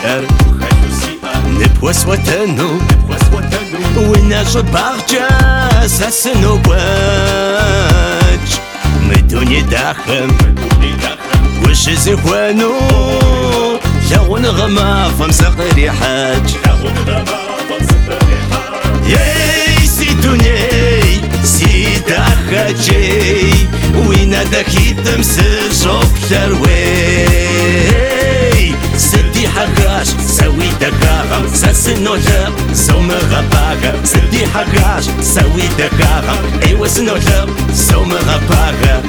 داخر نبوس وتنو وناش بارجا ساسنو باج مدوني داخل وش زخوانو شاون غما فمسق ريحاج ياي سيدوني سيدا خاجي وين داكي تمسل شوف شروي سدي حقاش سوي دكاغم ساسنو جاب سوم غباغا سدي حقاش سوي دكاغم ايوا سنو جاب سوم غباغا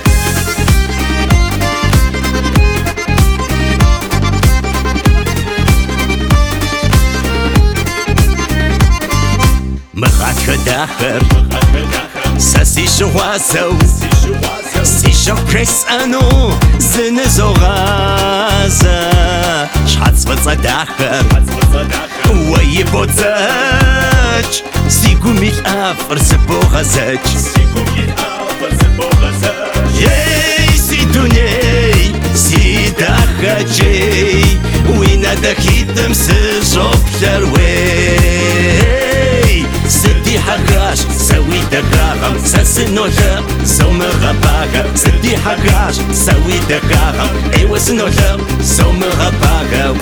مخاك داخر ساسي شواسو سي شوكريس انو زنزو غازا شحال صفصة داخر ويبو تزاج سيكو ميل افر سبو غزاج ياي سيدوني سيدا خاجي وين داكي تمسل شوف شروي سدي حقاش سوي دكاغم ساسنو جاب سوم غباغا سدي حقاش سوي دكاغم ايوا سنو جاب سوم غباغا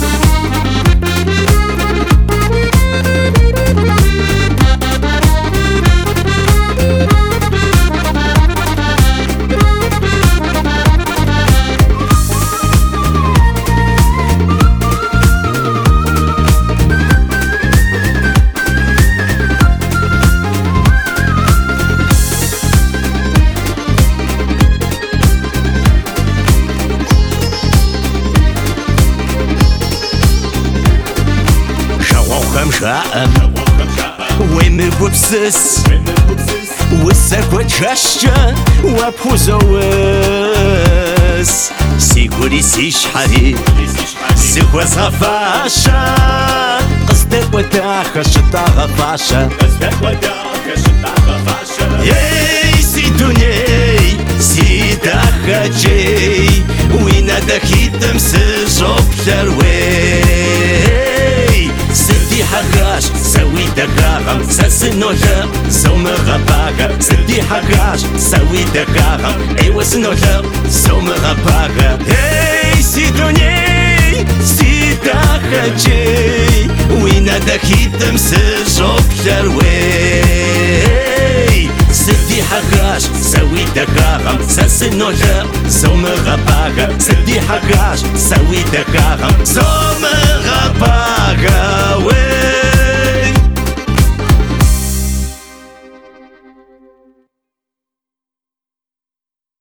وين بوبسس وساكو تشاشا وابوزوس سيكوري سيشحري سيكو صفاشا قصدك وتاخش طاغفاشا ياي سيدوني سيدا خاجي وين داكي تمسل شوف شروي سدي حقاش سوي دكاغم ساسنو جاب سوم غباغا سدي حقاش سوي دكاغم ايوا سنو جاب سوم غباغا هاي سيدوني سيدا خاجي وين داكي تمسل شوف شروي سدي حقاش سوي دكاغم ساسنو جاب سوم غباغا سدي حقاش سوي دكاغم سوم غباغا